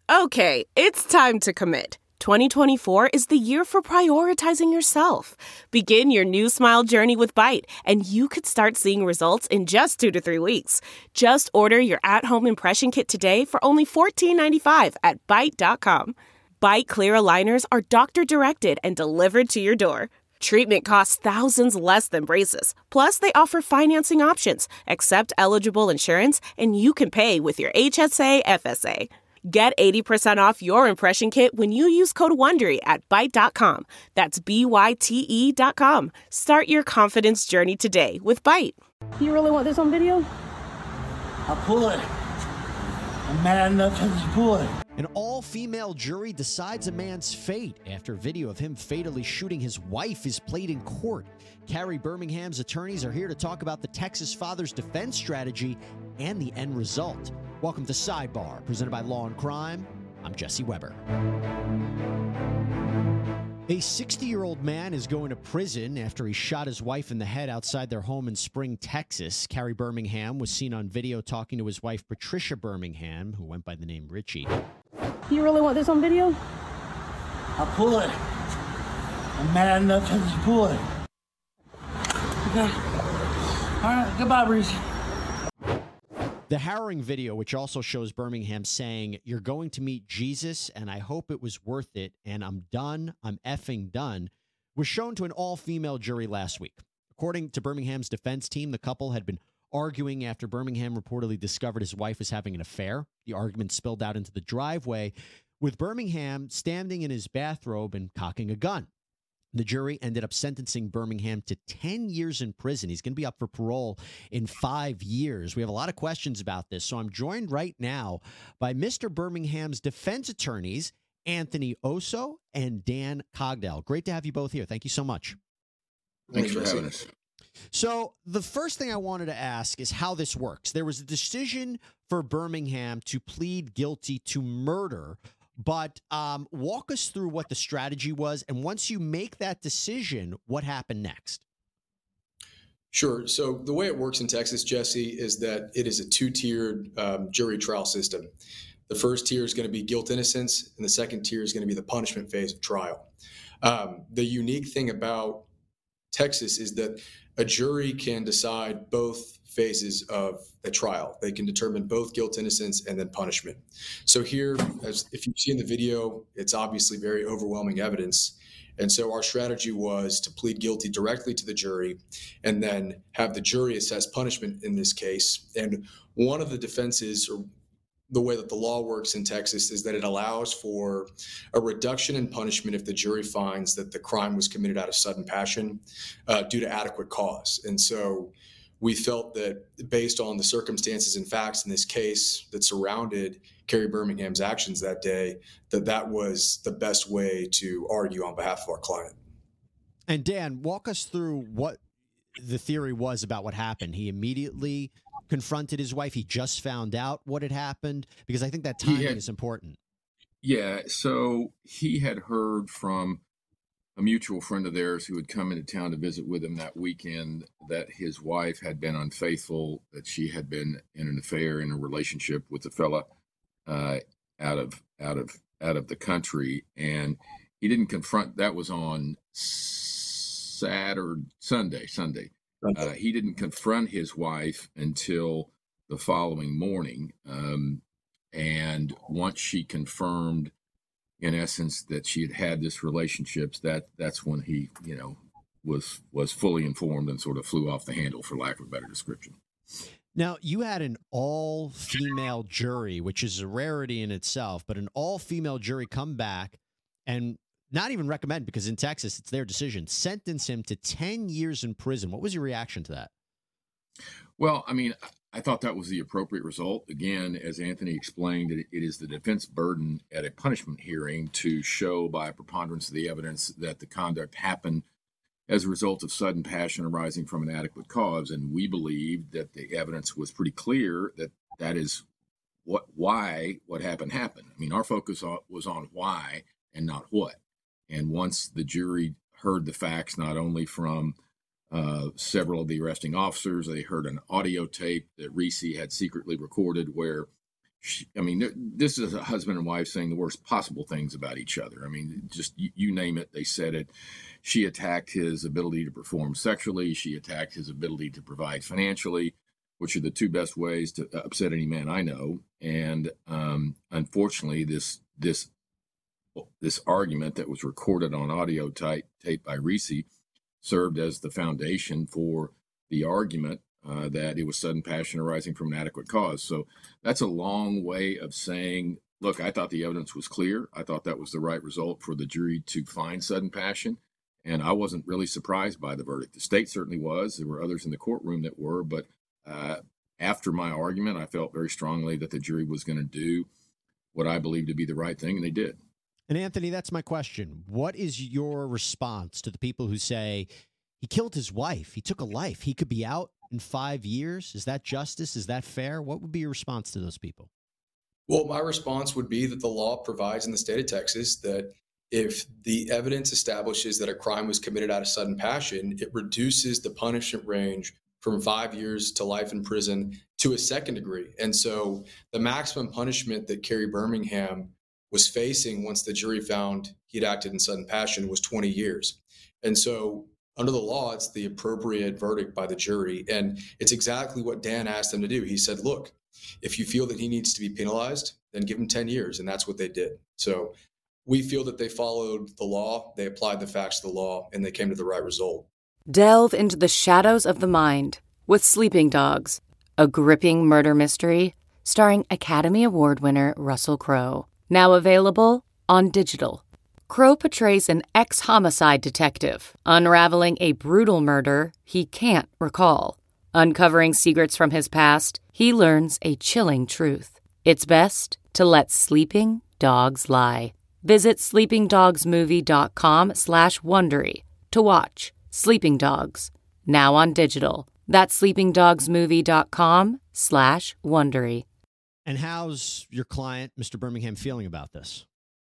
Okay, it's time to commit. 2024 is the year for prioritizing yourself. Begin your new smile journey with Byte, and you could start seeing results in just 2 to 3 weeks. Just order your at-home impression kit today for only $14.95 at Byte.com. Byte Clear aligners are doctor-directed and delivered to your door. Treatment costs thousands less than braces. Plus, they offer financing options, accept eligible insurance, and you can pay with your HSA FSA. Get 80% off your impression kit when you use code WONDERY at Byte.com. That's BYTE.com. Start your confidence journey today with Byte. You really want this on video? I'll pull it. I'm mad enough to just pull it. An all-female jury decides a man's fate after video of him fatally shooting his wife is played in court. Carrie Birmingham's attorneys are here to talk about the Texas father's defense strategy and the end result. Welcome to Sidebar, presented by Law and Crime. I'm Jesse Weber. A 60-year-old man is going to prison after he shot his wife in the head outside their home in Spring, Texas. Carrie Birmingham was seen on video talking to his wife, Patricia Birmingham, who went by the name Richie. You really want this on video? I'll pull it. I'm mad enough to just pull it. Okay. All right. Goodbye, Reese. The harrowing video, which also shows Birmingham saying, "You're going to meet Jesus, and I hope it was worth it, and I'm done, I'm effing done," was shown to an all-female jury last week. According to Birmingham's defense team, the couple had been arguing after Birmingham reportedly discovered his wife was having an affair. The argument spilled out into the driveway, with Birmingham standing in his bathrobe and cocking a gun. The jury ended up sentencing Birmingham to 10 years in prison. He's going to be up for parole in 5 years. We have a lot of questions about this, so I'm joined right now by Mr. Birmingham's defense attorneys, Anthony Osso and Dan Cogdell. Great to have you both here. Thank you so much. Thanks for having us. So the first thing I wanted to ask is how this works. There was a decision for Birmingham to plead guilty to murder, but walk us through what the strategy was. And once you make that decision, what happened next? Sure. So the way it works in Texas, Jesse, is that it is a two-tiered jury trial system. The first tier is going to be guilt innocence, and the second tier is going to be the punishment phase of trial. The unique thing about Texas is that a jury can decide both phases of a trial. They can determine both guilt, innocence, and then punishment. So here, as if you've seen the video, it's obviously very overwhelming evidence. And so our strategy was to plead guilty directly to the jury and then have the jury assess punishment in this case. And one of the defenses, or the way that the law works in Texas, is that it allows for a reduction in punishment if the jury finds that the crime was committed out of sudden passion due to adequate cause. And so we felt that based on the circumstances and facts in this case that surrounded Carrie Birmingham's actions that day, that was the best way to argue on behalf of our client. And Dan, walk us through what the theory was about what happened. He immediately confronted his wife. He just found out what had happened, because I think that timing is important. Yeah. So he had heard from a mutual friend of theirs who had come into town to visit with him that weekend that his wife had been unfaithful, that she had been in an affair, in a relationship with a fella out of the country. And he didn't confront, that was on Sunday. He didn't confront his wife until the following morning. And once she confirmed, in essence, that she had had this relationship, that's when he, was fully informed and sort of flew off the handle, for lack of a better description. Now, you had an all-female jury, which is a rarity in itself, but an all-female jury come back and not even recommend, because in Texas, it's their decision, sentence him to 10 years in prison. What was your reaction to that? Well, I mean, I thought that was the appropriate result. Again, as Anthony explained, it is the defense burden at a punishment hearing to show by a preponderance of the evidence that the conduct happened as a result of sudden passion arising from an adequate cause. And we believed that the evidence was pretty clear that is why what happened. I mean, our focus was on why and not what. And once the jury heard the facts, not only from several of the arresting officers, they heard an audio tape that Reese had secretly recorded where this is a husband and wife saying the worst possible things about each other. I mean, just you name it, they said it. She attacked his ability to perform sexually. She attacked his ability to provide financially, which are the two best ways to upset any man I know. And unfortunately, this argument that was recorded on audio tape by Reese served as the foundation for the argument that it was sudden passion arising from an adequate cause. So that's a long way of saying, look, I thought the evidence was clear. I thought that was the right result for the jury to find sudden passion. And I wasn't really surprised by the verdict. The state certainly was. There were others in the courtroom that were. But after my argument, I felt very strongly that the jury was going to do what I believed to be the right thing, and they did. And Anthony, that's my question. What is your response to the people who say he killed his wife? He took a life. He could be out in 5 years. Is that justice? Is that fair? What would be your response to those people? Well, my response would be that the law provides in the state of Texas that if the evidence establishes that a crime was committed out of sudden passion, it reduces the punishment range from 5 years to life in prison to a second degree. And so the maximum punishment that Kerry Birmingham was facing once the jury found he'd acted in sudden passion was 20 years. And so under the law, it's the appropriate verdict by the jury. And it's exactly what Dan asked them to do. He said, look, if you feel that he needs to be penalized, then give him 10 years. And that's what they did. So we feel that they followed the law, they applied the facts to the law, and they came to the right result. Delve into the shadows of the mind with Sleeping Dogs, a gripping murder mystery starring Academy Award winner Russell Crowe. Now available on digital. Crowe portrays an ex-homicide detective unraveling a brutal murder he can't recall. Uncovering secrets from his past, he learns a chilling truth. It's best to let sleeping dogs lie. Visit sleepingdogsmovie.com/Wondery to watch Sleeping Dogs, now on digital. That's sleepingdogsmovie.com/Wondery. And how's your client, Mr. Birmingham, feeling about this?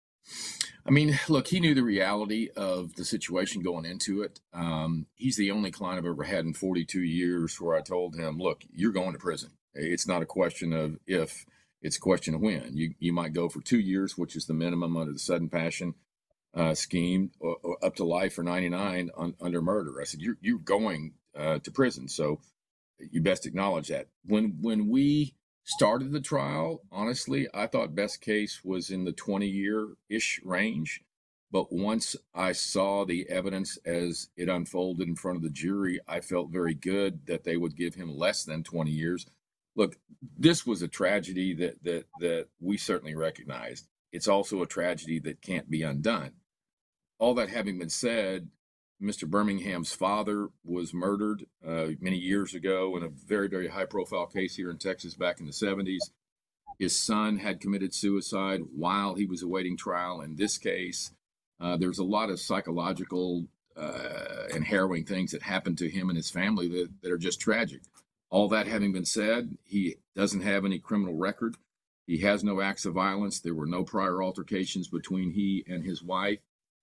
I mean, look, he knew the reality of the situation going into it. He's the only client I've ever had in 42 years where I told him, look, you're going to prison. It's not a question of if, it's a question of when. You might go for 2 years, which is the minimum under the sudden passion scheme, or up to life for 99 under murder. I said, you're going to prison. So you best acknowledge that. When we started the trial, honestly, I thought best case was in the 20-year-ish range. But once I saw the evidence as it unfolded in front of the jury, I felt very good that they would give him less than 20 years. Look, this was a tragedy that we certainly recognized. It's also a tragedy that can't be undone. All that having been said, Mr. Birmingham's father was murdered many years ago in a very, very high-profile case here in Texas back in the 70s. His son had committed suicide while he was awaiting trial in this case. There's a lot of psychological and harrowing things that happened to him and his family that are just tragic. All that having been said, he doesn't have any criminal record. He has no acts of violence. There were no prior altercations between he and his wife.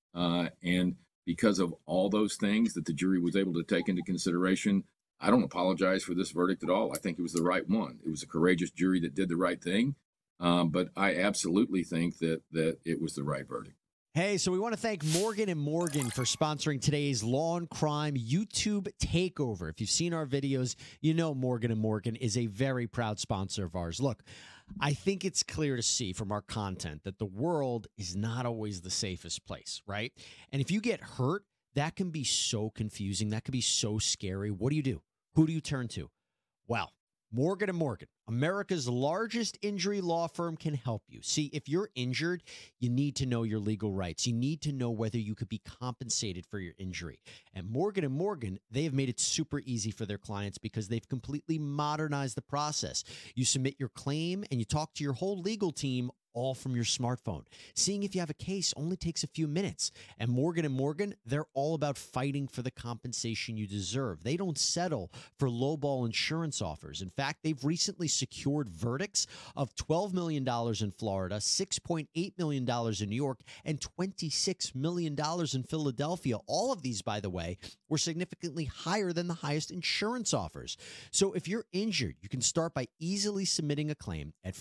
And because of all those things that the jury was able to take into consideration, I don't apologize for this verdict at all. I think it was the right one. It was a courageous jury that did the right thing. But I absolutely think that it was the right verdict. Hey, so we want to thank Morgan & Morgan for sponsoring today's Law and Crime YouTube Takeover. If you've seen our videos, you know Morgan & Morgan is a very proud sponsor of ours. Look, I think it's clear to see from our content that the world is not always the safest place, right? And if you get hurt, that can be so confusing. That can be so scary. What do? Who do you turn to? Well, Morgan & Morgan, America's largest injury law firm, can help you. See, if you're injured, you need to know your legal rights. You need to know whether you could be compensated for your injury. And Morgan & Morgan, they have made it super easy for their clients because they've completely modernized the process. You submit your claim and you talk to your whole legal team all from your smartphone. Seeing if you have a case only takes a few minutes. And Morgan & Morgan, they're all about fighting for the compensation you deserve. They don't settle for lowball insurance offers. In fact, they've recently secured verdicts of $12 million in Florida, $6.8 million in New York, and $26 million in Philadelphia. All of these, by the way, were significantly higher than the highest insurance offers. So if you're injured, you can start by easily submitting a claim at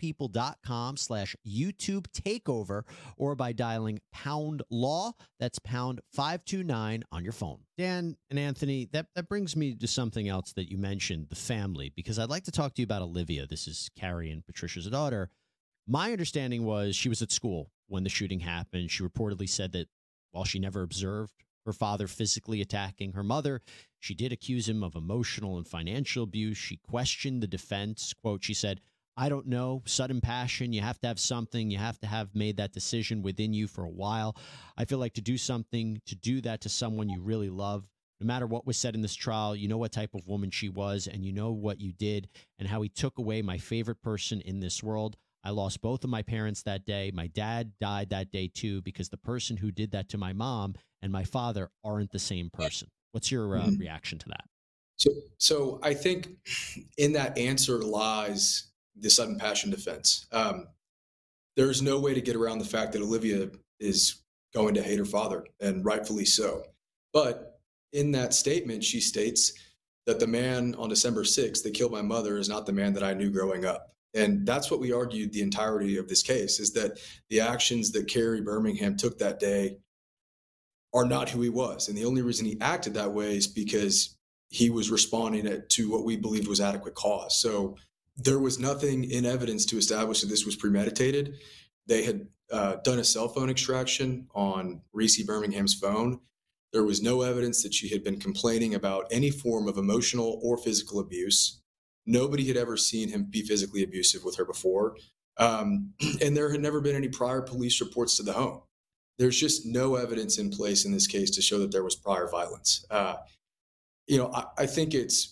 forthepeople.com/YouTube takeover or by dialing #law. That's #529 on your phone. Dan and Anthony, that brings me to something else that you mentioned, the family, because I'd like to talk to you about Olivia. This is Carrie and Patricia's daughter. My understanding was she was at school when the shooting happened. She reportedly said that while she never observed her father physically attacking her mother, she did accuse him of emotional and financial abuse. She questioned the defense. Quote, she said, "I don't know, sudden passion. You have to have something. You have to have made that decision within you for a while. I feel like to do something, to do that to someone you really love, no matter what was said in this trial, you know what type of woman she was, and you know what you did and how he took away my favorite person in this world. I lost both of my parents that day. My dad died that day, too, because the person who did that to my mom and my father aren't the same person." What's your reaction to that? So I think in that answer lies the sudden passion defense. There's no way to get around the fact that Olivia is going to hate her father, and rightfully so. But in that statement, she states that the man on December 6th that killed my mother is not the man that I knew growing up. And that's what we argued the entirety of this case, is that the actions that Kerry Birmingham took that day are not who he was. And the only reason he acted that way is because he was responding to what we believed was adequate cause. So there was nothing in evidence to establish that this was premeditated. They had done a cell phone extraction on Reese Birmingham's phone. There was no evidence that she had been complaining about any form of emotional or physical abuse. Nobody had ever seen him be physically abusive with her before. And there had never been any prior police reports to the home. There's just no evidence in place in this case to show that there was prior violence. I think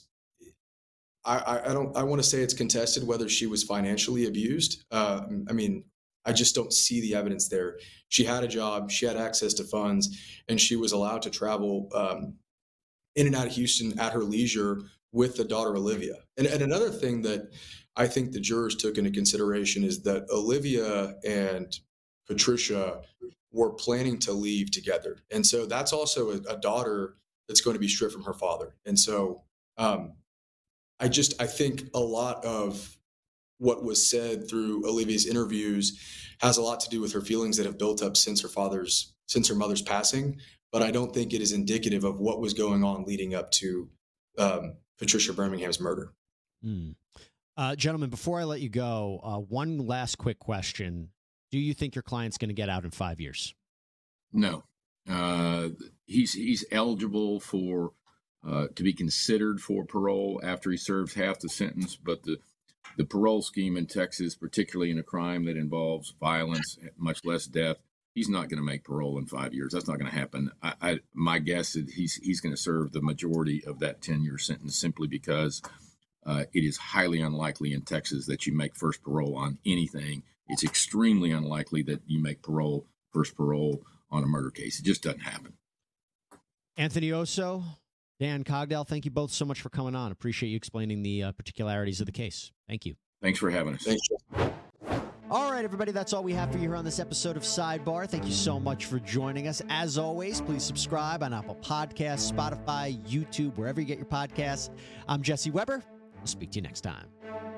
I want to say it's contested whether she was financially abused. I just don't see the evidence there. She had a job, she had access to funds, and she was allowed to travel in and out of Houston at her leisure with the daughter, Olivia. And another thing that I think the jurors took into consideration is that Olivia and Patricia were planning to leave together. And so that's also a daughter that's going to be stripped from her father. And so I think a lot of what was said through Olivia's interviews has a lot to do with her feelings that have built up since her mother's passing. But I don't think it is indicative of what was going on leading up to Patricia Birmingham's murder. Gentlemen, before I let you go, one last quick question. Do you think your client's going to get out in 5 years? No. He's eligible for to be considered for parole after he serves half the sentence, but the parole scheme in Texas, particularly in a crime that involves violence, much less death, he's not going to make parole in 5 years. That's not going to happen. My guess is he's going to serve the majority of that 10-year sentence simply because it is highly unlikely in Texas that you make first parole on anything. It's extremely unlikely that you make first parole on a murder case. It just doesn't happen. Anthony Osso, Dan Cogdell, thank you both so much for coming on. Appreciate you explaining the particularities of the case. Thank you. Thanks for having us. Thanks, Jeff. All right, everybody, that's all we have for you here on this episode of Sidebar. Thank you so much for joining us. As always, please subscribe on Apple Podcasts, Spotify, YouTube, wherever you get your podcasts. I'm Jesse Weber. We'll speak to you next time.